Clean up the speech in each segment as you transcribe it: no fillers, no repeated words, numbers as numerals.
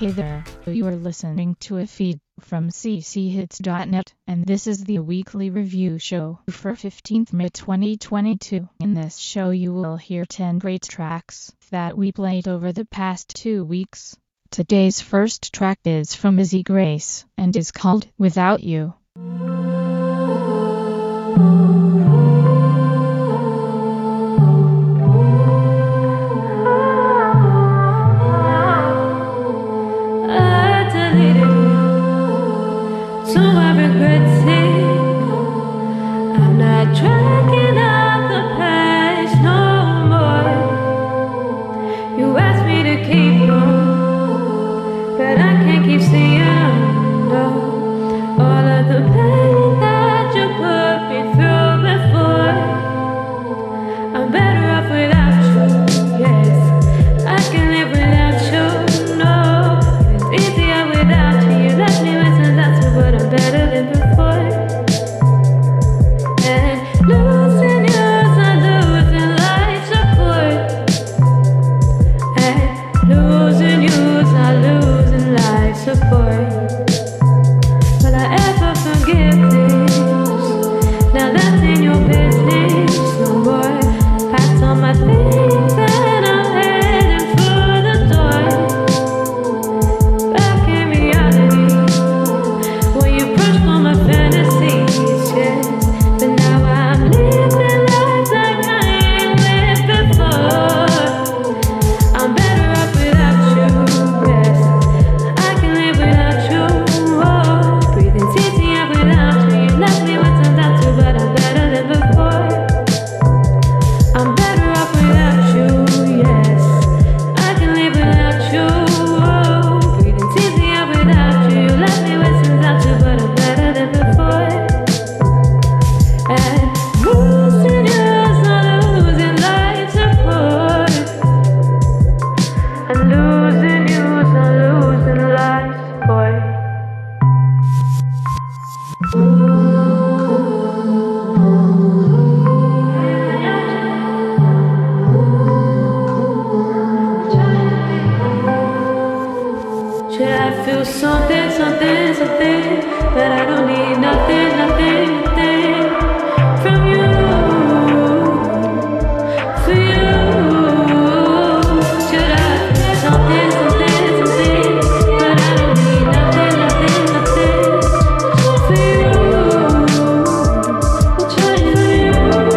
Hey there, you are listening to a feed from cchits.net, and this is the weekly review show for 15th May 2022. In this show you will hear 10 great tracks that we played over the past 2 weeks. Today's first track is from Izzy Grace, and is called Without You. Tracking up the past no more. You asked me to keep on, but I can't keep seeing no. All of the pain that you put me through before. I'm better off without you, yes. I can live without you, no. It's easier without you. You left me with some doubts, but I'm better than before. Losing yours, I'm losing life support. And losing yours, I'm losing life support. Will I ever forgive this? Now that's in your business no more. Packed all my things and I'm heading for the door. Back in reality, when you push for my fantasies, yeah. But now I'm living life like I ain't lived before. I'm better off without you, yes. I can live without you, oh. Breathing's easier without you. You left me with some doubts too, but I'm better than before. I'm better off without you, yes. I can live without you, oh. Breathing's easier without you. You left me with some doubts too, but I'm better than before. And losing yours, I'm losing life support. And losing yours, I'm losing life support. Should I feel something, but I don't need nothing from you, for you. Should I feel something, but I don't need nothing for you, just for you.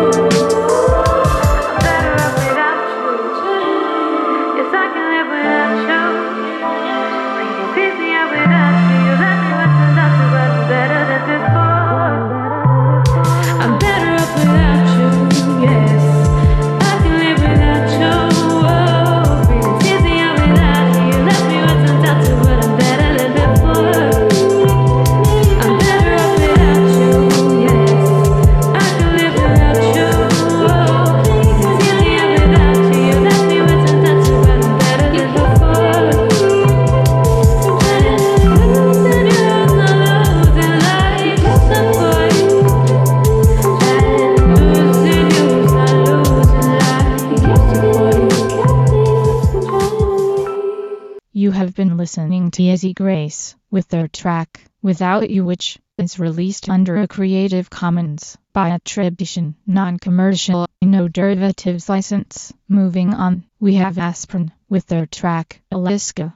I'm better off without you. Yes, I can live without you. It's easier without you. You left me with some doubts, but I'm better than before. I'm better off without you, yes. I can live without you, oh. It's easier without you. You left me with some doubts, but I'm better than before. I'm better off without you, yes. I can live without you, oh. It's easier without you. You left me with some doubts, but I'm better than before. Losing yours, I'm losing life support. And losing yours, I'm losing life support. You have been listening to Izzy Grace with their track Without You, which is released under a Creative Commons by attribution, non-commercial, no derivatives license. Moving on, we have Aspirin with their track Alaska.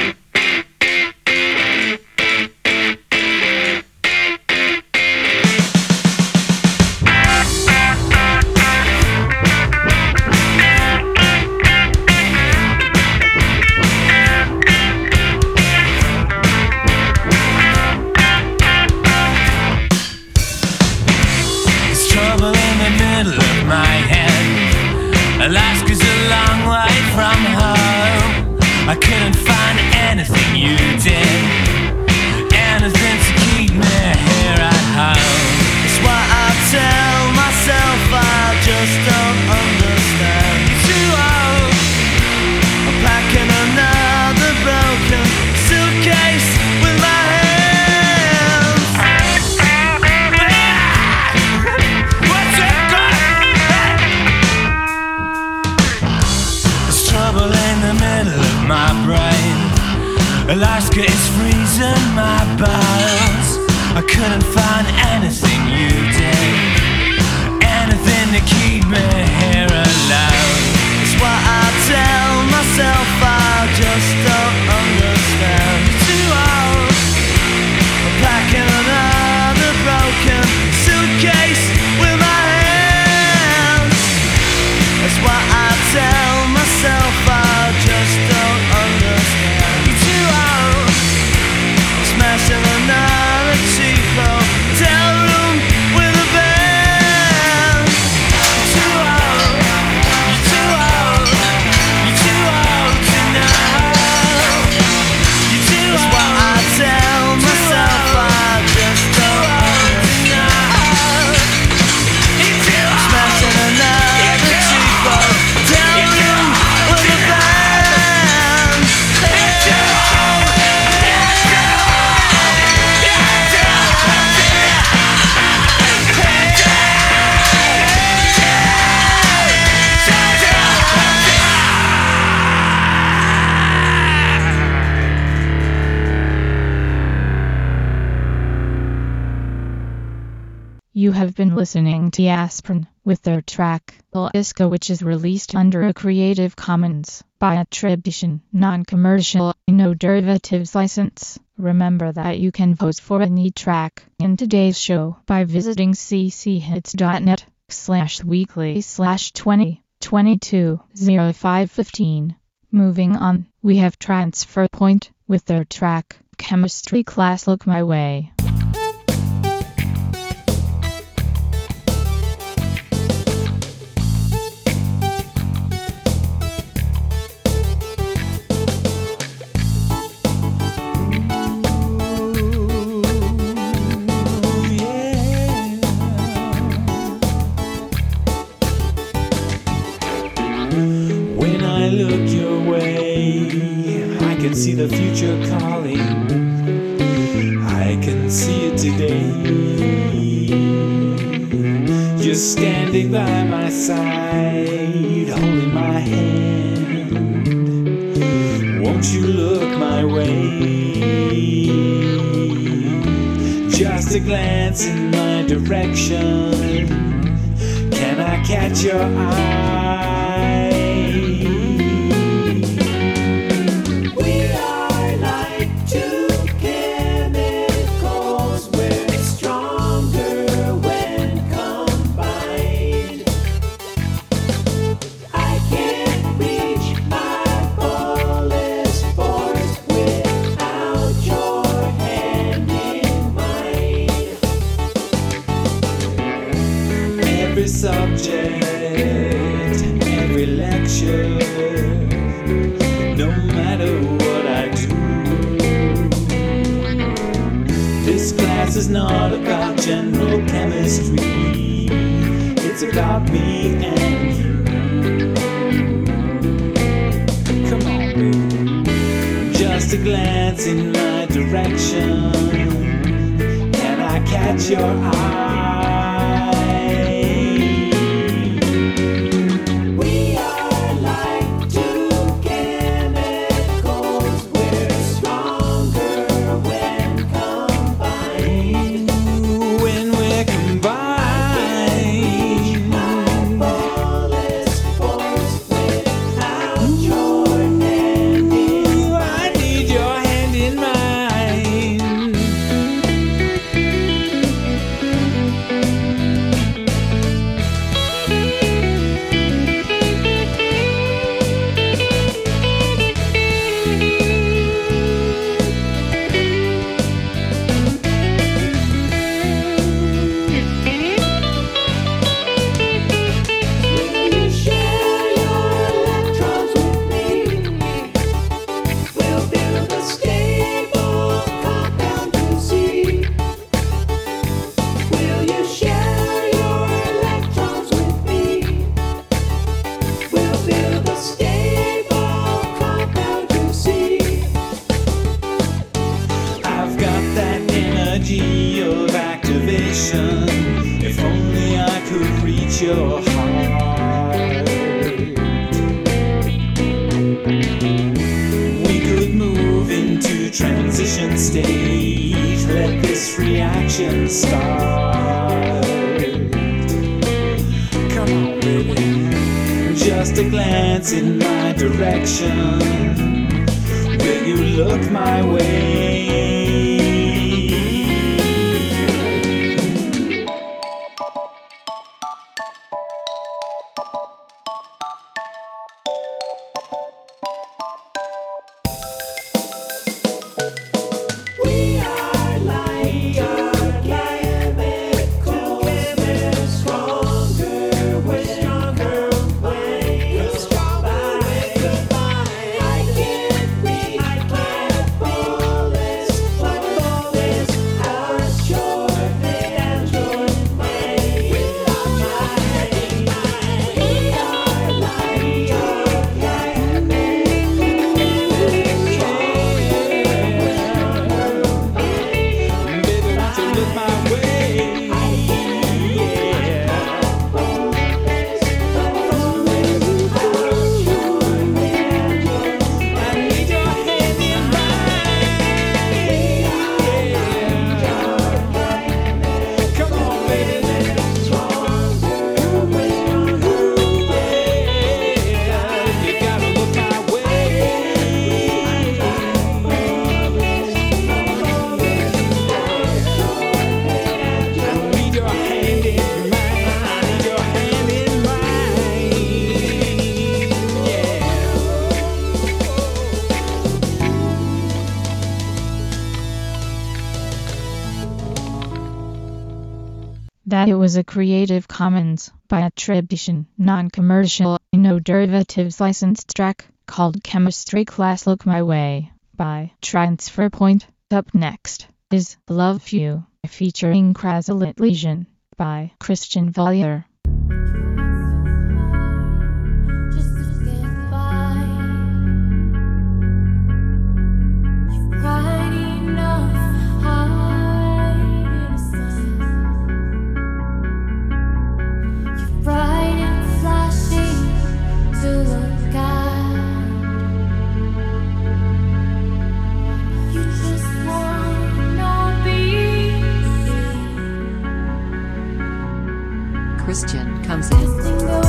There's trouble in the middle of my head. Alaska's a long way from home. I couldn't find anything you did, anything to keep me here at home. It's what I tell myself, I just don't understand. You're too old. I'm packing another broken suitcase with my hands. What's it got? There's trouble in the middle of my brain. You have been listening to Aspirin with their track El Isco, which is released under a Creative Commons by attribution, non-commercial, no derivatives license. Remember that you can vote for any track in today's show by visiting cchits.net/weekly/2022-0515. Moving on, we have Transfer Point with their track Chemistry Class Look My Way. I look your way, I can see the future calling. I can see it today. You're standing by my side, holding my hand. Won't you look my way? Just a glance in my direction. Can I catch your eye? Every subject, every lecture, no matter what I do, this class is not about general chemistry, it's about me and you. Come on, baby. Just a glance in my direction, can I catch your eye? Of activation, if only I could reach your heart. We could move into transition state, let this reaction start. Come on, baby. Just a glance in my direction, will you look my way? We That it was a Creative Commons by attribution, non-commercial, no derivatives licensed track called Chemistry Class Look My Way by Transfer Point. Up next is Love You featuring Crazolit Lesion by Christian Valier. Christian comes in.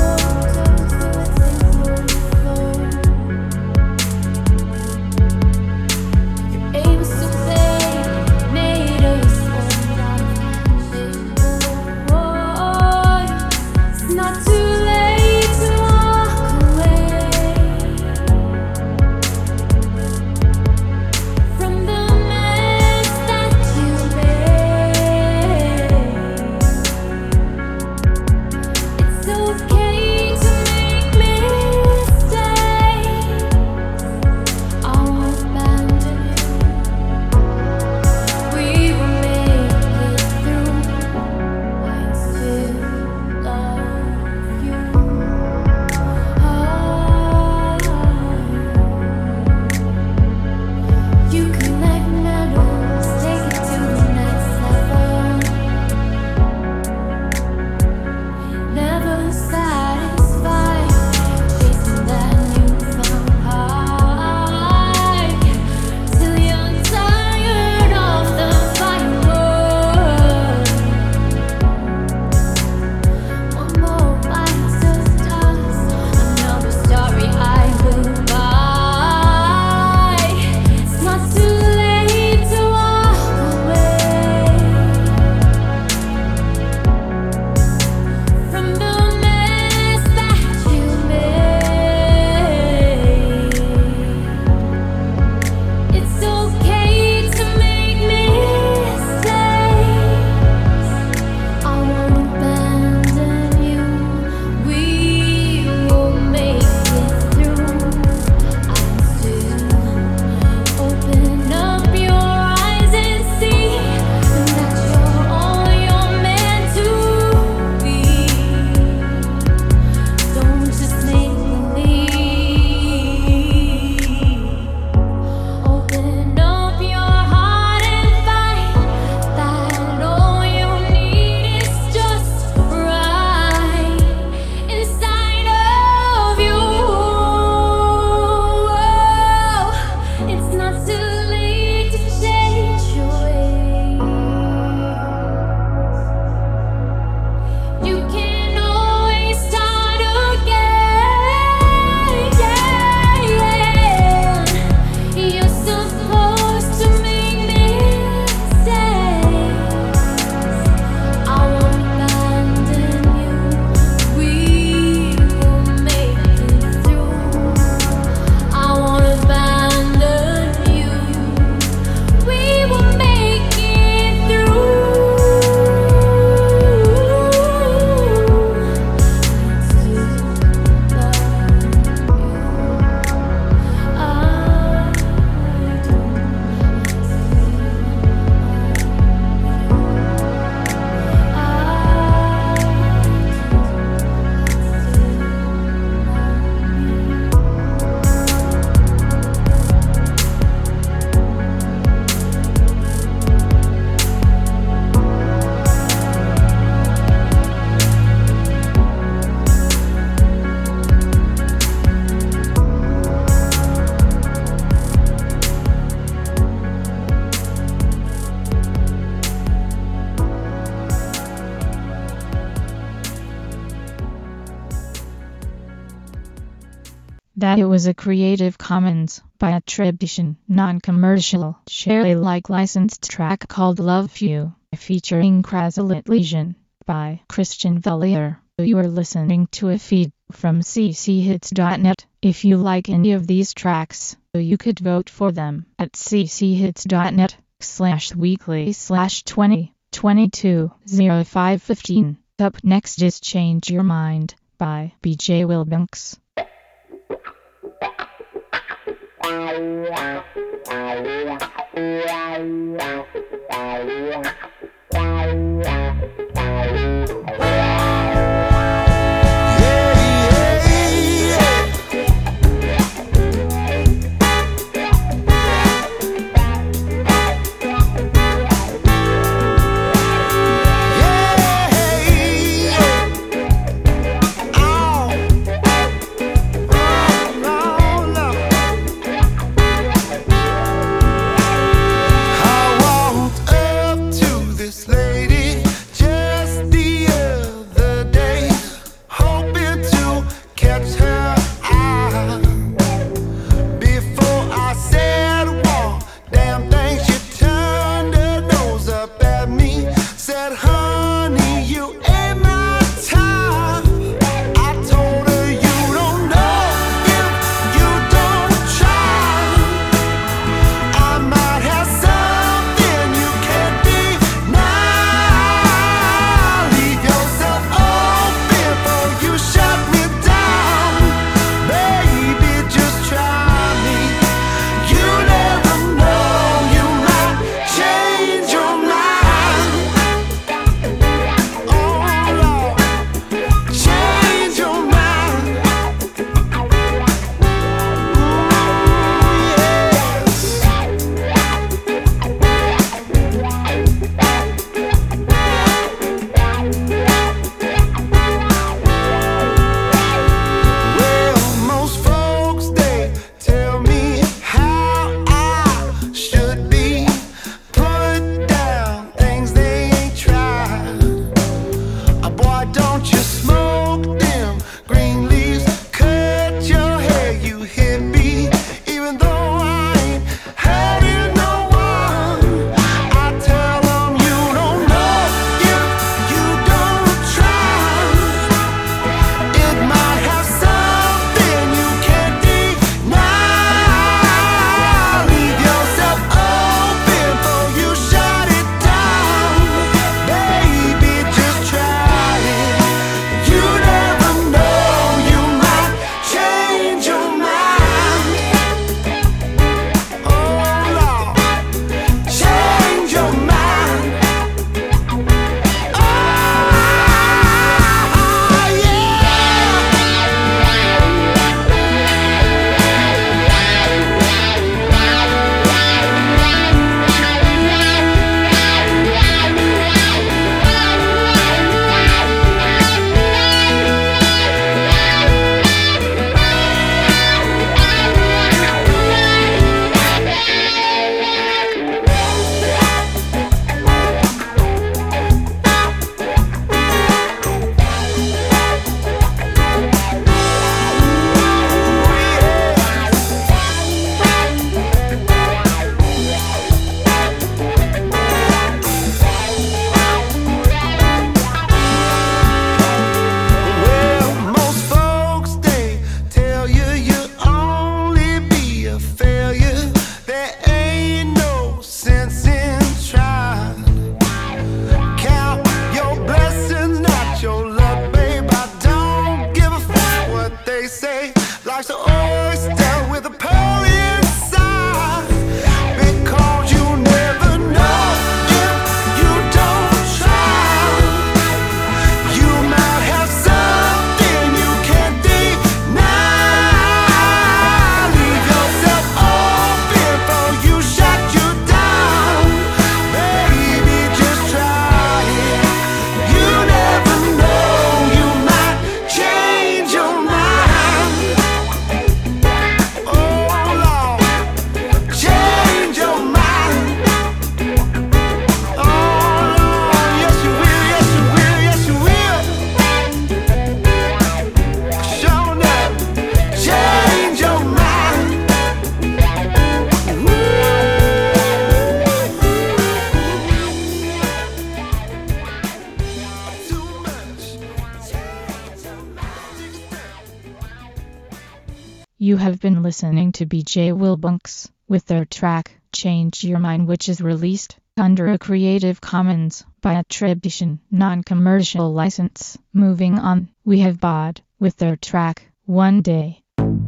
That it was a Creative Commons by attribution, non-commercial, share Alike licensed track called Love You featuring Crazolit Lesion by Christian Valier. You are listening to a feed from cchits.net. If you like any of these tracks, you could vote for them at cchits.net/weekly/2020. 220515. Up next is Change Your Mind by BJ Wilbunks. You have been listening to BJ Wilbunks with their track Change Your Mind, which is released under a Creative Commons by attribution, non-commercial license. Moving on, we have Bod with their track, One Day.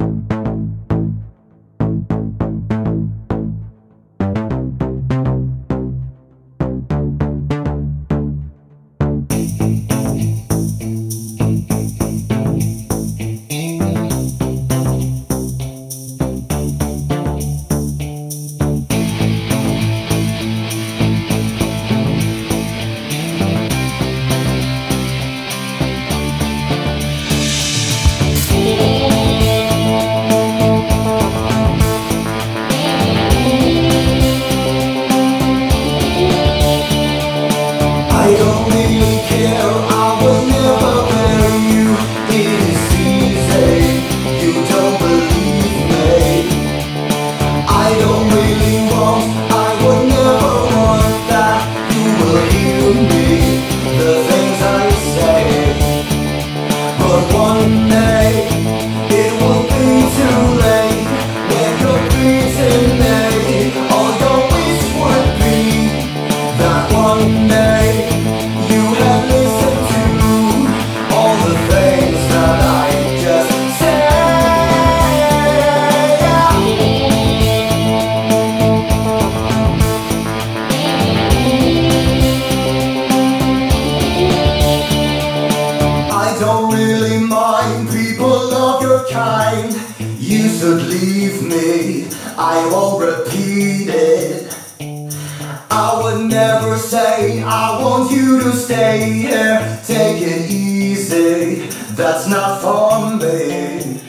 I won't repeat it. I would never say I want you to stay here. Take it easy, that's not for me.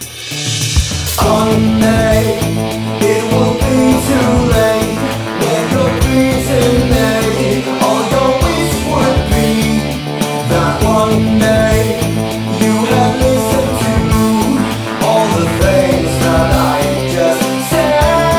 One day it will be too late. When you're beating me, all your wish would be that one day you have listened to all the things that I just said.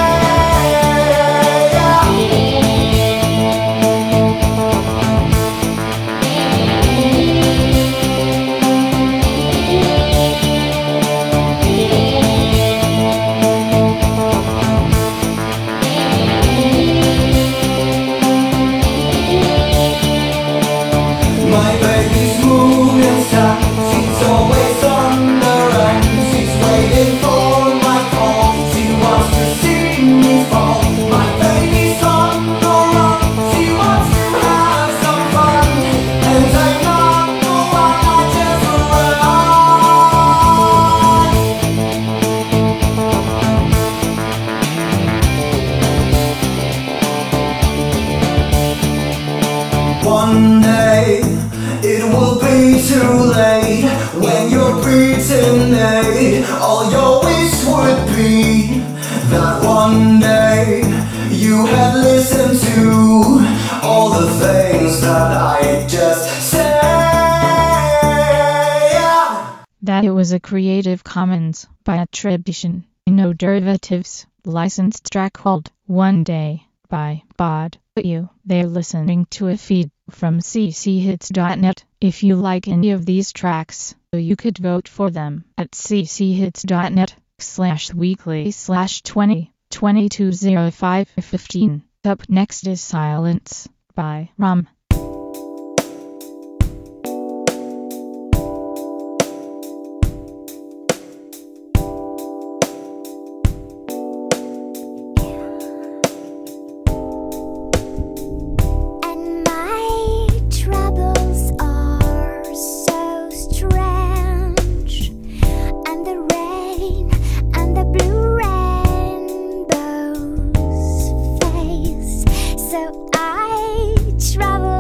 My baby's moving south, she's always on the run. She's waiting for my call, she wants to see me fall. My baby's on the run, she wants to have some fun. And I'm not the one, I just run. One day it will be too late. When you're beating me, all your wish would be that one day you had listened to all the things that I just said. That it was a Creative Commons by attribution, no derivatives, licensed track called One Day by Bod. They're listening to a feed from cchits.net. If you like any of these tracks, you could vote for them at cchits.net/weekly/20/220515. Up next is Silence by Rum. And my troubles are so strange, and the rain and the blue rainbows face. So I travel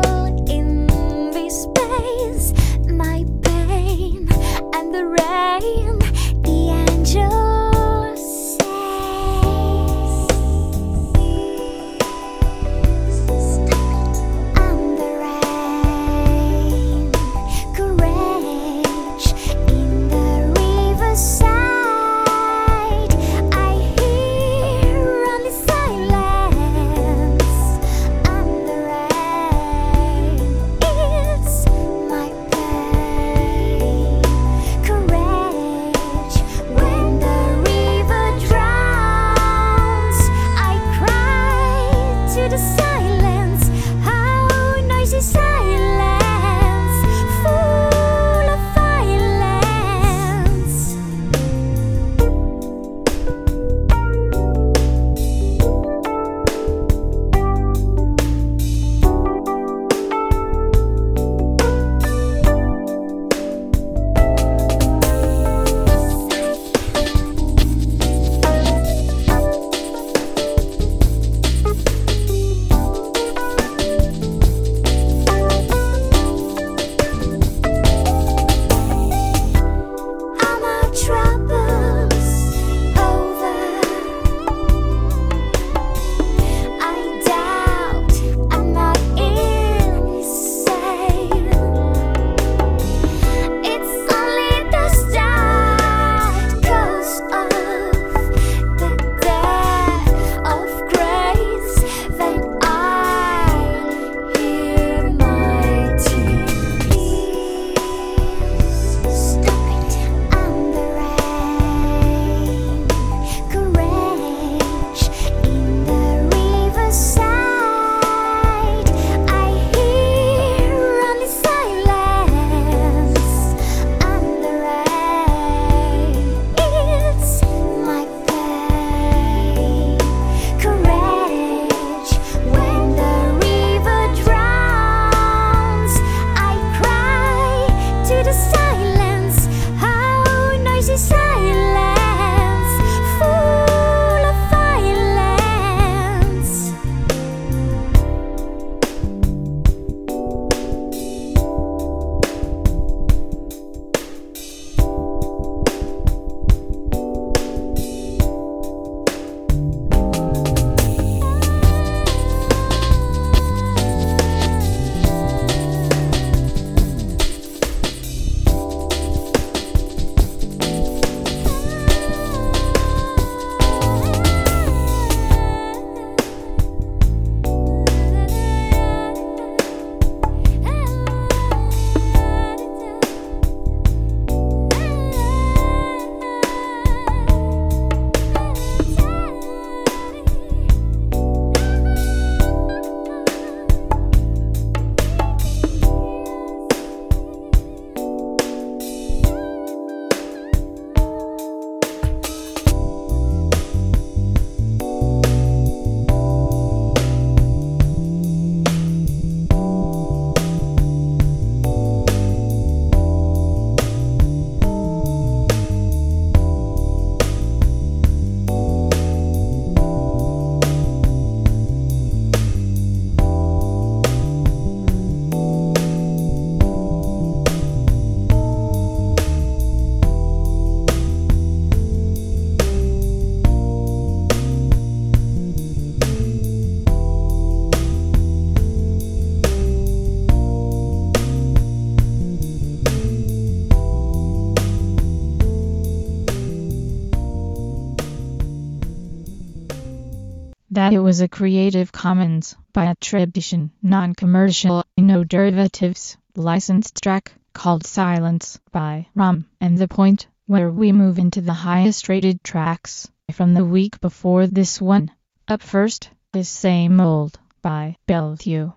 That it was a Creative Commons by attribution, non-commercial, no derivatives, licensed track called Silence by Rum. And the point where we move into the highest rated tracks from the week before this one. Up first is Same Old by Bellevue.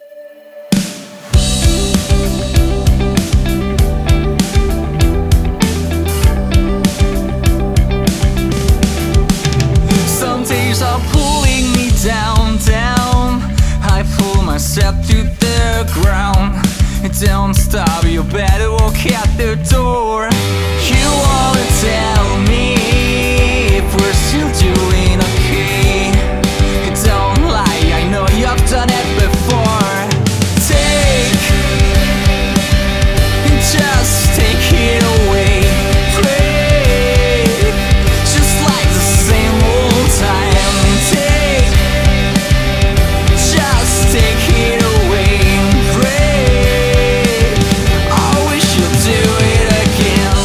Some days are pulling me down, down. I pull myself to the ground. Don't stop, you better walk out the door. You wanna tell me if we're still doing okay? Don't lie, I know you've done it before. Just take it away. Pray, just like the same old time. Just take it away. Pray, I wish you'd do it again.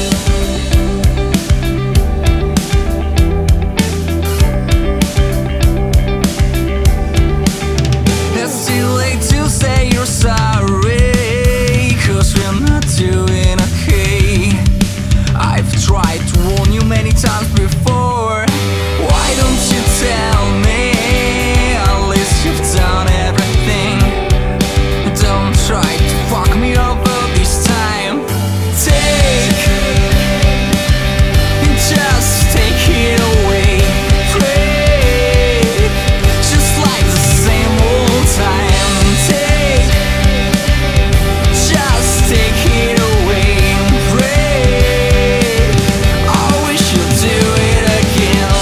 It's too late to say you're sorry, 'cause we're not doing okay. I've tried to warn you many times before. Why don't you tell me? At least you've done everything. Don't try to fuck me over this time. Just take it away. Pray, just like the same old time. Just take it away. Pray, I wish you'd do it again.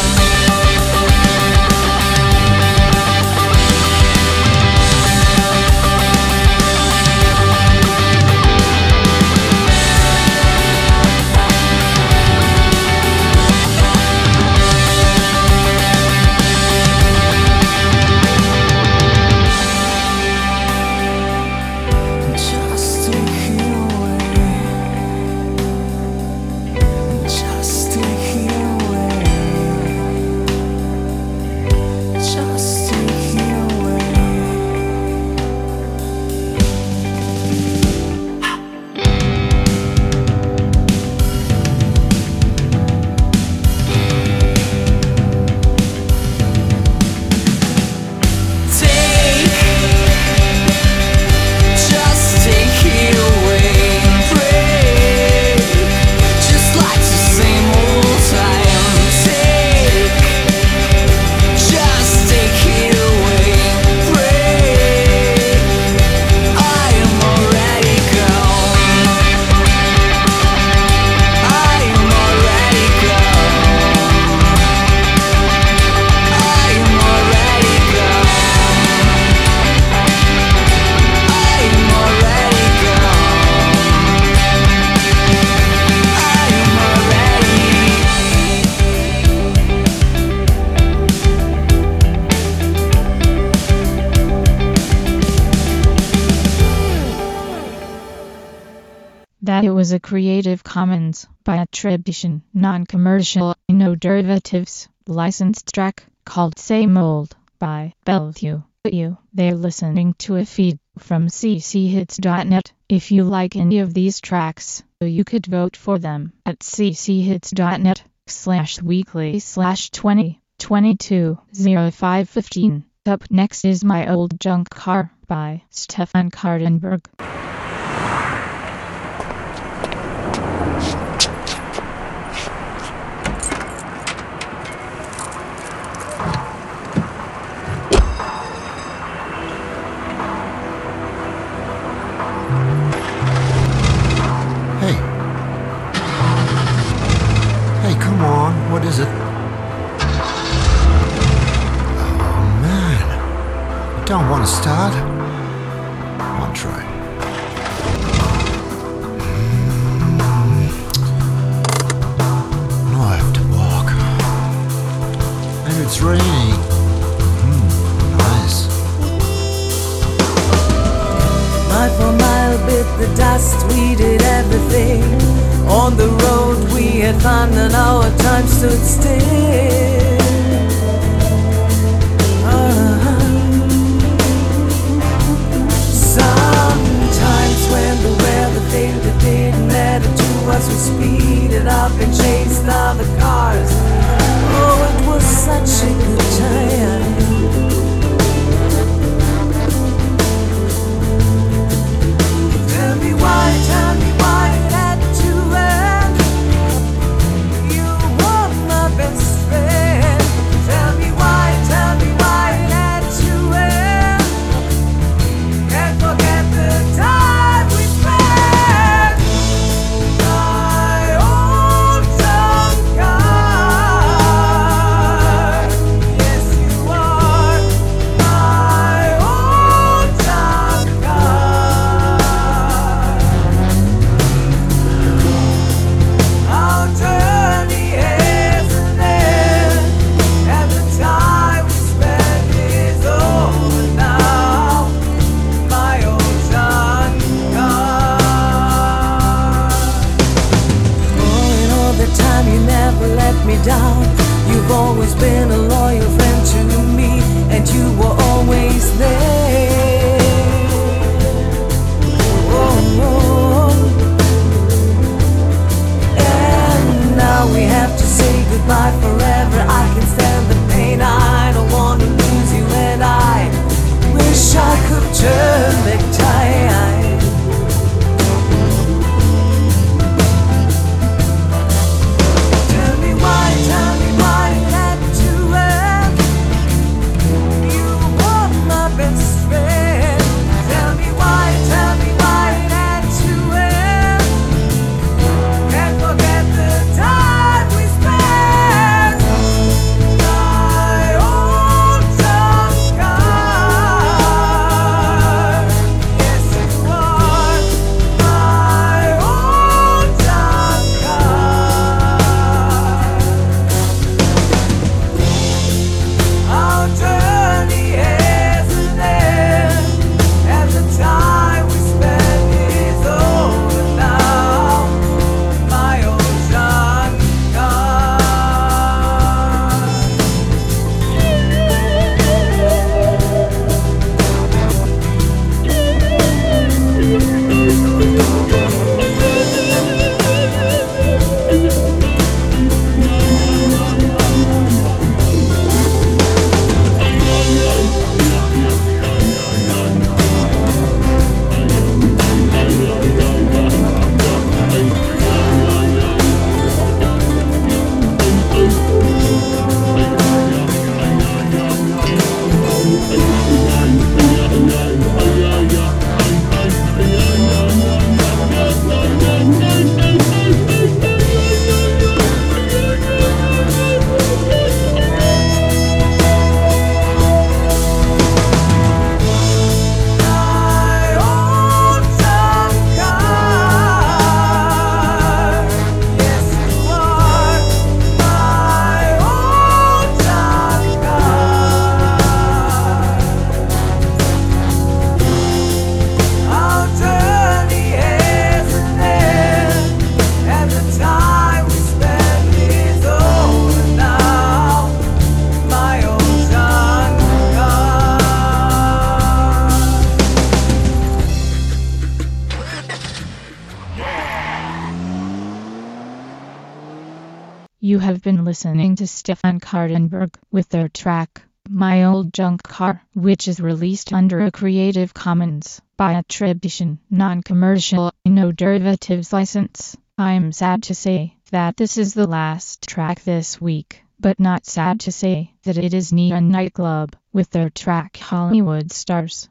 Just take it away. Just take it away. Just take it away. Just take it away. Pray, just like the same old time. Just take it away. Pray, I am already gone. I am already gone. I am already gone. I am already gone. I am That it was a Creative Commons by attribution, non-commercial, no derivatives, licensed track called Same Old by Bellevue. They're listening to a feed from cchits.net. If you like any of these tracks, you could vote for them at cchits.net/weekly/2022-0515. Up next is My Old Junk Car by Stefan Kardenberg. Hey. Hey, come on. What is it? Oh, man. I don't want to start. One try. No, I have to walk. And it's raining. Nice. Mile for mile bit the dust, we did everything. On the road we had fun and our time stood still. as we speeded up and chased other cars. Oh, it was such a good time. Tell me why it had to end. You were my best friend. Tell me why it had to end. Can't forget the time we spent. My old town car. Yes, you are my old town car. Our journey hasn't ended, and the time we spent is over now. My old town car. Oh, and all the time you never let me down. You've always been a loyal friend to me, and you were always there. Oh, and now we have to say goodbye forever. I can stand the pain, I don't wanna lose you, and I wish I could turn back time. Tell me why it had to end. You were my best friend. Tell me why it had to end. Can't forget the time we spent. My old town car. Yes, you are my old town car. Our journey hasn't ended, and the time we spent is over now. My old town car. My old town car. Yes, you are my old town car. Our journey hasn't ended, and the time we spent is over now. My old town car. You have been listening to Stefan Kardenberg with their track, My Old Junk Car, which is released under a Creative Commons by attribution, non-commercial, no derivatives license. I'm sad to say that this is the last track this week, but not sad to say that it is Neon Nightclub with their track Hollywood Stars.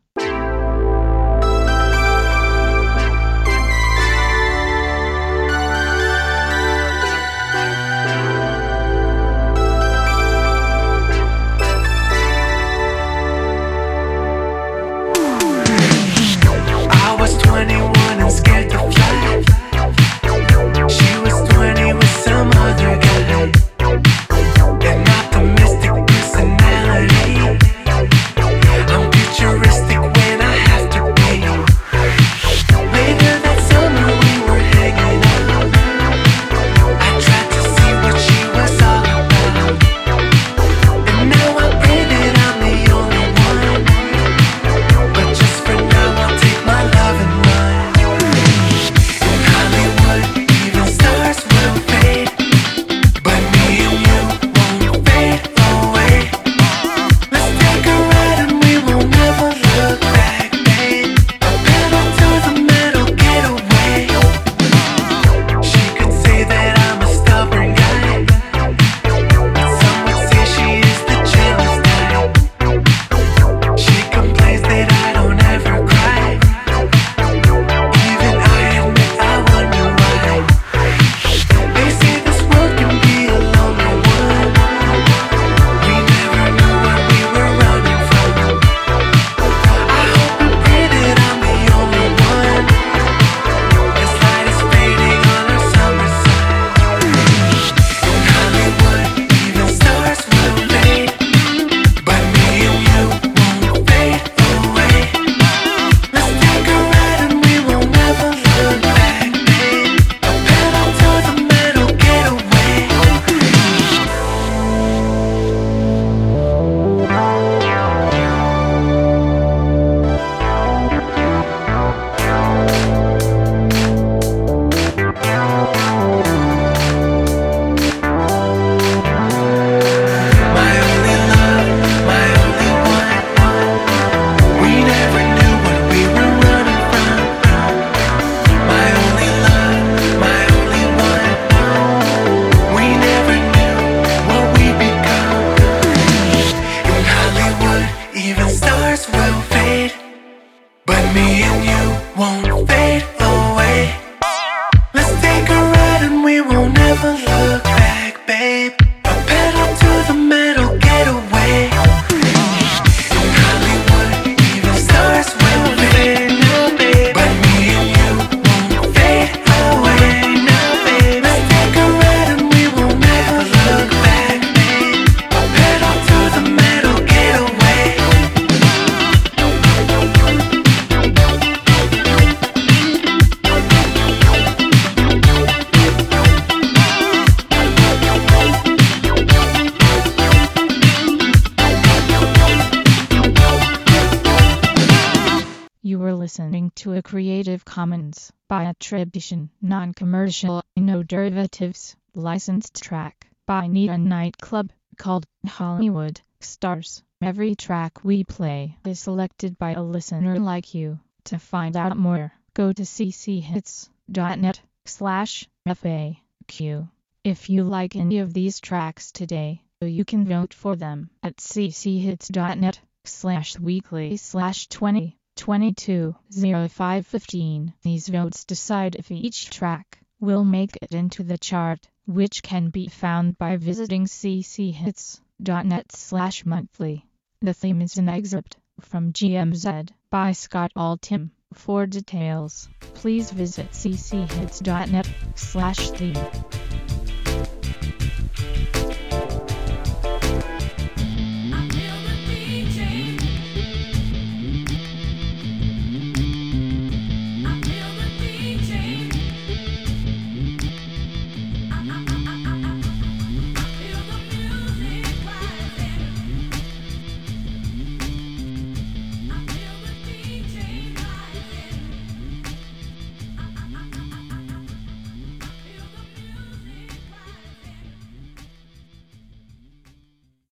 I was 21 and scared to fly. She was 20 with some other guy. An optimistic personality. I'm futuristic to a Creative Commons by attribution, non-commercial, no derivatives, licensed track by Nita Nightclub, called Hollywood Stars. Every track we play is selected by a listener like you. To find out more, go to cchits.net/FAQ. If you like any of these tracks today, you can vote for them at cchits.net/weekly/2022-0515. These votes decide if each track will make it into the chart, which can be found by visiting cchits.net/monthly. The theme is an excerpt from GMZ by Scott Altham. For details, please visit cchits.net/theme.